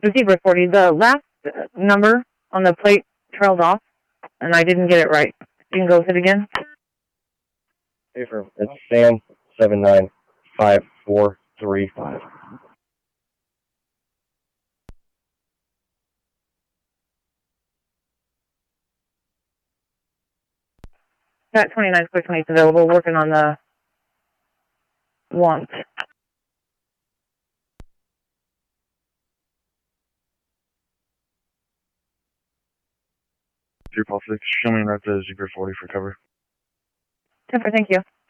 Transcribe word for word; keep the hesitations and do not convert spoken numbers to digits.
The Zebra forty, the last number on the plate trailed off, and I didn't get it right. You can go with it again? Hey, firm. It's Sam seven nine five four three five. Got twenty-nine square twenty available, working on the want. Three Paul six, show me right to Zebra forty for cover. Temper, thank you.